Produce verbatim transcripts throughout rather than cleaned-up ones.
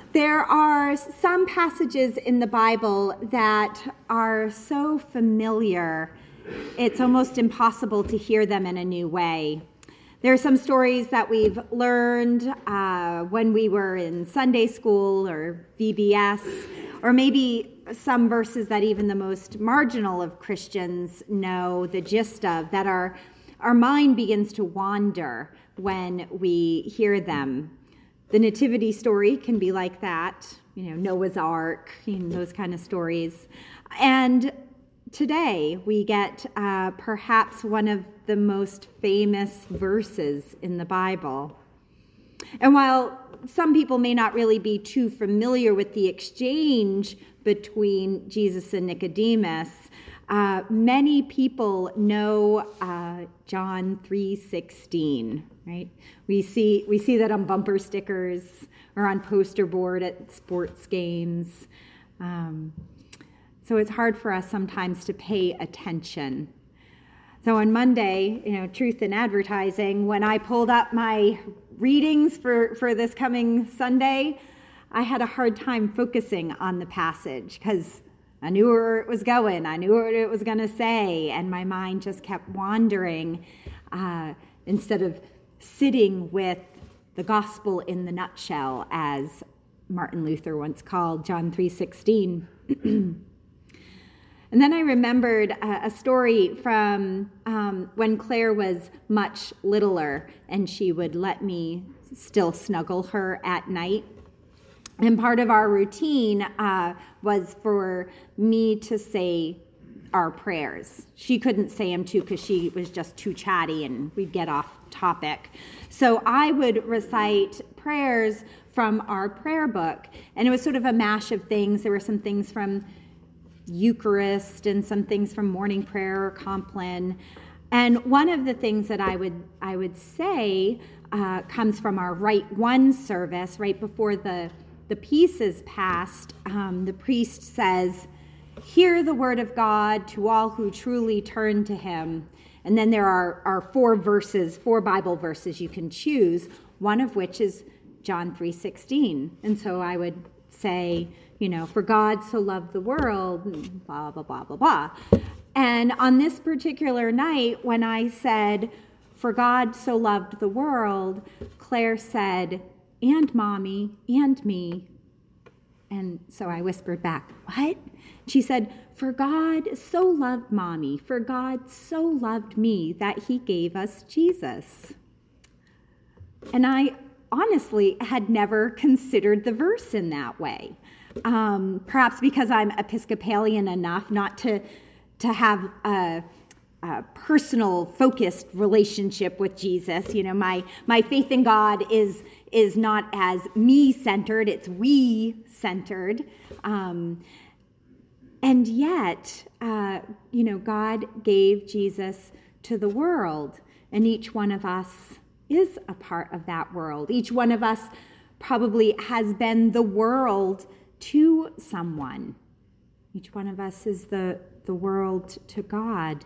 There are some passages in the Bible that are so familiar, it's almost impossible to hear them in a new way. There are some stories that we've learned uh, when we were in Sunday school or V B S, or maybe some verses that even the most marginal of Christians know the gist of, that our, our mind begins to wander when we hear them. The nativity story can be like that, you know, Noah's Ark, you know, those kind of stories. And today we get uh, perhaps one of the most famous verses in the Bible. And while some people may not really be too familiar with the exchange between Jesus and Nicodemus, uh, many people know uh, John three sixteen. Right? We see we see that on bumper stickers or on poster board at sports games. Um, so it's hard for us sometimes to pay attention. So on Monday, you know, Truth in Advertising, when I pulled up my readings for, for this coming Sunday, I had a hard time focusing on the passage because I knew where it was going. I knew what it was going to say, and my mind just kept wandering uh, instead of sitting with the gospel in the nutshell, as Martin Luther once called John three sixteen. And then I remembered a, a story from um, when Claire was much littler, and she would let me still snuggle her at night. And part of our routine uh, was for me to say our prayers. She couldn't say them too because she was just too chatty and we'd get off topic. So I would recite prayers from our prayer book, and it was sort of a mash of things. There were some things from Eucharist and some things from morning prayer or Compline. And one of the things that I would I would say uh, comes from our Rite One service right before the the peace is passed. Um, the priest says, "Hear the word of God to all who truly turn to him." And then there are, are four verses, four Bible verses you can choose, one of which is John three sixteen. And so I would say, you know, for God so loved the world, blah, blah, blah, blah, blah. And on this particular night, when I said, for God so loved the world, Claire said, and Mommy, and me. And so I whispered back, what? She said, for God so loved Mommy, for God so loved me that he gave us Jesus. And I honestly had never considered the verse in that way. Um, perhaps because I'm Episcopalian enough not to, to have a, a personal, focused relationship with Jesus. You know, my, my faith in God is, is not as me-centered, it's we-centered. Um, and yet, uh, you know, God gave Jesus to the world, and each one of us is a part of that world. Each one of us probably has been the world to someone. Each one of us is the, the world to God.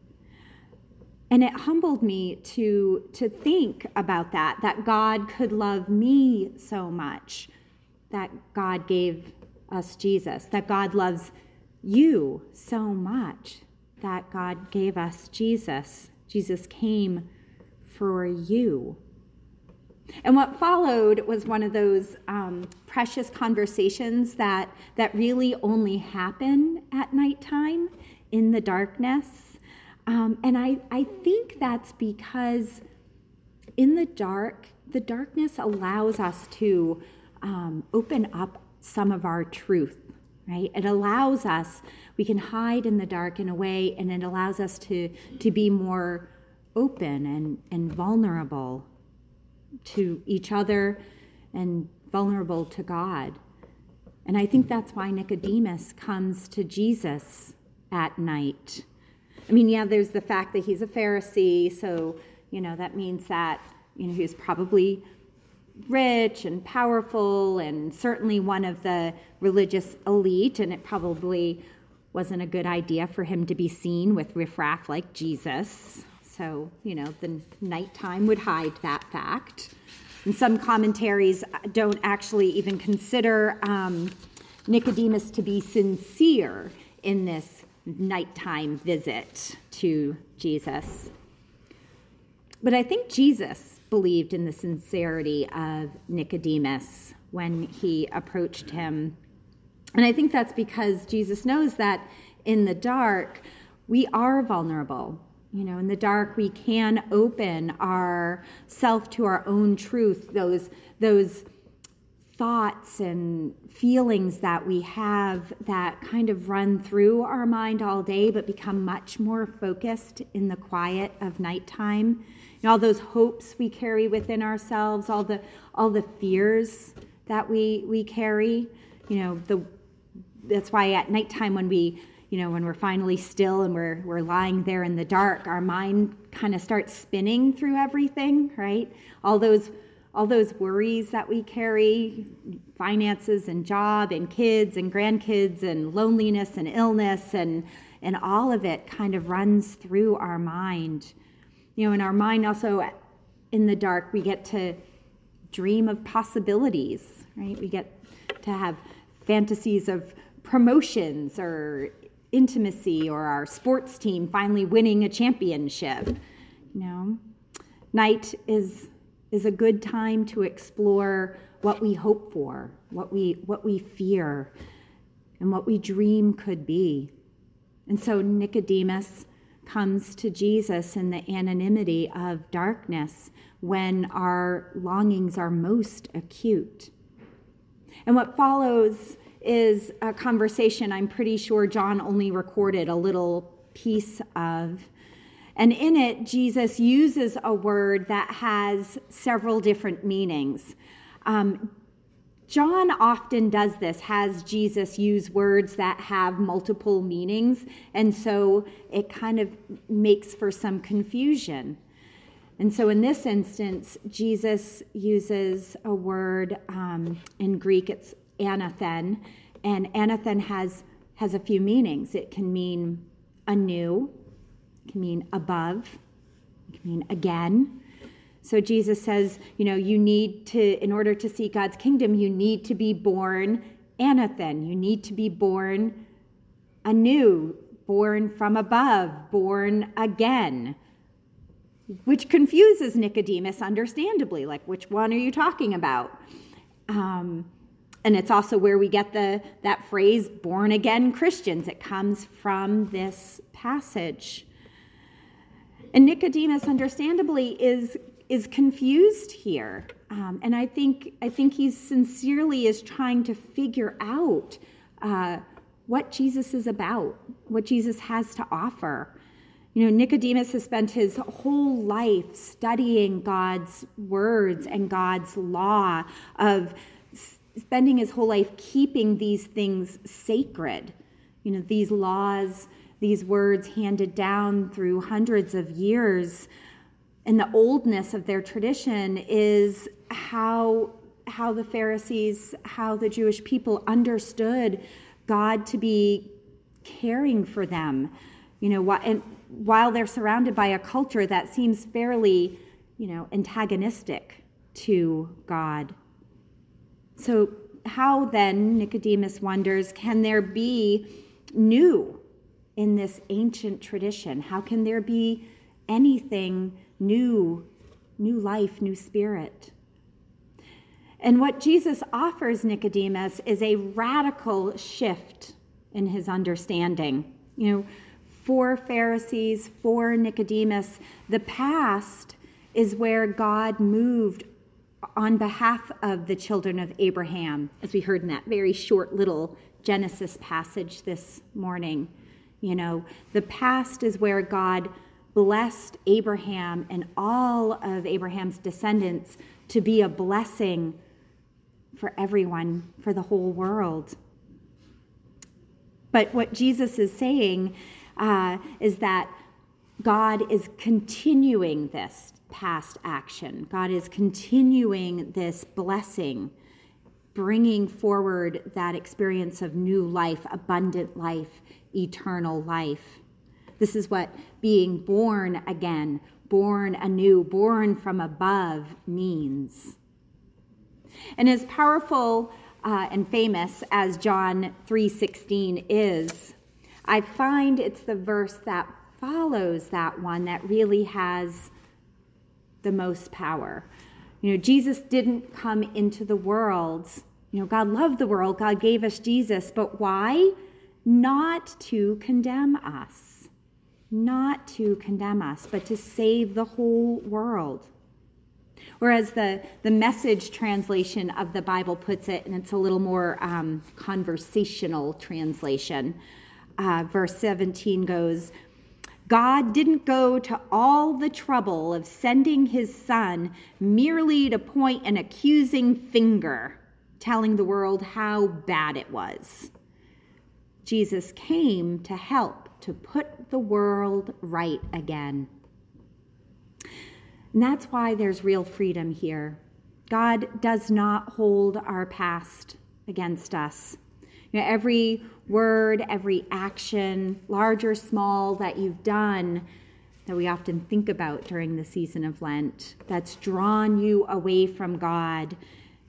And it humbled me to, to think about that, that God could love me so much, that God gave us Jesus, that God loves you so much, that God gave us Jesus. Jesus came for you. And what followed was one of those um, precious conversations that, that really only happen at nighttime in the darkness. Um, and I, I think that's because in the dark, the darkness allows us to um, open up some of our truth, right? It allows us, we can hide in the dark in a way, and it allows us to, to be more open and, and vulnerable to each other and vulnerable to God. And I think that's why Nicodemus comes to Jesus at night. I mean, yeah, there's the fact that he's a Pharisee, so, you know, that means that, you know, he was probably rich and powerful and certainly one of the religious elite, and it probably wasn't a good idea for him to be seen with riffraff like Jesus. So, you know, the nighttime would hide that fact. And some commentaries don't actually even consider um, Nicodemus to be sincere in this nighttime visit to Jesus. But I think Jesus believed in the sincerity of Nicodemus when he approached him. And I think that's because Jesus knows that in the dark, we are vulnerable. You know, in the dark, we can open ourself to our own truth, those, those thoughts and feelings that we have that kind of run through our mind all day, but become much more focused in the quiet of nighttime. You know, all those hopes we carry within ourselves, all the all the fears that we we carry. You know, the that's why at nighttime when we you know when we're finally still and we're we're lying there in the dark, our mind kind of starts spinning through everything, right? All those all those worries that we carry, finances and job and kids and grandkids and loneliness and illness and and all of it kind of runs through our mind. You know, in our mind also in the dark, we get to dream of possibilities, right? We get to have fantasies of promotions or intimacy or our sports team finally winning a championship. You know, night is is a good time to explore what we hope for, what we what we fear, and what we dream could be. And so Nicodemus comes to Jesus in the anonymity of darkness when our longings are most acute. And what follows is a conversation I'm pretty sure John only recorded a little piece of. And in it, Jesus uses a word that has several different meanings. Um, John often does this, has Jesus use words that have multiple meanings, and so it kind of makes for some confusion. And so in this instance, Jesus uses a word, um, in Greek it's anathen, and anathen has, has a few meanings. It can mean anew, it can mean above, it can mean again. So Jesus says, you know, you need to, in order to see God's kingdom, you need to be born anathen. You need to be born anew, born from above, born again, which confuses Nicodemus, understandably. Like, which one are you talking about? Um, and it's also where we get the that phrase, born again Christians. It comes from this passage. And Nicodemus, understandably, is is confused here. Um, and I think I think he sincerely is trying to figure out uh, what Jesus is about, what Jesus has to offer. You know, Nicodemus has spent his whole life studying God's words and God's law, of spending his whole life keeping these things sacred. You know, these laws, these words handed down through hundreds of years. And the oldness of their tradition is how how the Pharisees, how the Jewish people understood God to be caring for them. You know, and while they're surrounded by a culture that seems fairly, you know, antagonistic to God. So how then, Nicodemus wonders, can there be new in this ancient tradition? How can there be anything new, new life, new spirit? And what Jesus offers Nicodemus is a radical shift in his understanding. You know, for Pharisees, for Nicodemus, the past is where God moved on behalf of the children of Abraham, as we heard in that very short little Genesis passage this morning. You know, the past is where God blessed Abraham and all of Abraham's descendants to be a blessing for everyone, for the whole world. But what Jesus is saying uh, is that God is continuing this past action. God is continuing this blessing, bringing forward that experience of new life, abundant life, eternal life. This is what being born again, born anew, born from above means. And as powerful uh, and famous as John three sixteen is, I find it's the verse that follows that one that really has the most power. You know, Jesus didn't come into the world. You know, God loved the world. God gave us Jesus. But why? Not to condemn us. Not to condemn us, but to save the whole world. Whereas the, the Message translation of the Bible puts it, and it's a little more um, conversational translation. Uh, verse seventeen goes, God didn't go to all the trouble of sending his son merely to point an accusing finger, telling the world how bad it was. Jesus came to help to put the world right again. And that's why there's real freedom here. God does not hold our past against us. You know, every word, every action, large or small, that you've done, that we often think about during the season of Lent, that's drawn you away from God,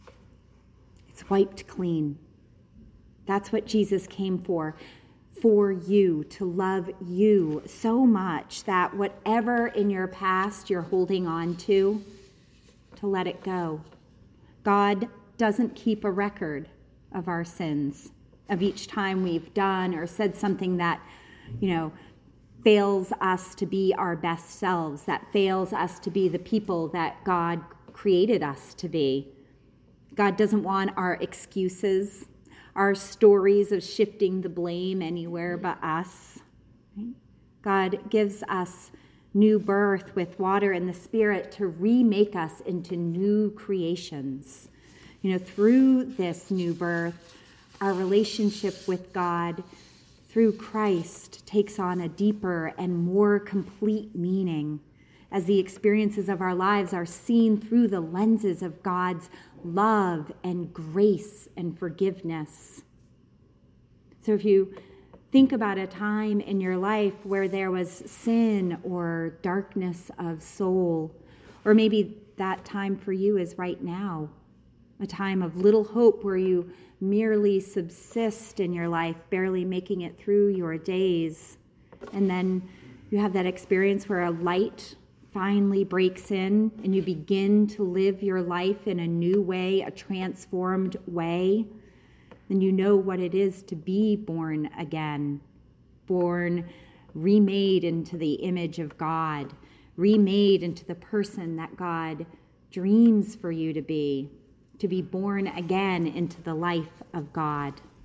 it's wiped clean. That's what Jesus came for, for you, to love you so much that whatever in your past you're holding on to, to let it go. God doesn't keep a record of our sins, of each time we've done or said something that, you know, fails us to be our best selves, that fails us to be the people that God created us to be. God doesn't want our excuses, our stories of shifting the blame anywhere but us. Right? God gives us new birth with water and the Spirit to remake us into new creations. You know, through this new birth, our relationship with God through Christ takes on a deeper and more complete meaning as the experiences of our lives are seen through the lenses of God's love and grace and forgiveness. So if you think about a time in your life where there was sin or darkness of soul, or maybe that time for you is right now, a time of little hope where you merely subsist in your life, barely making it through your days. And then you have that experience where a light finally breaks in and you begin to live your life in a new way, a transformed way. Then you know what it is to be born again, born, remade into the image of God, remade into the person that God dreams for you to be. To be born again into the life of God.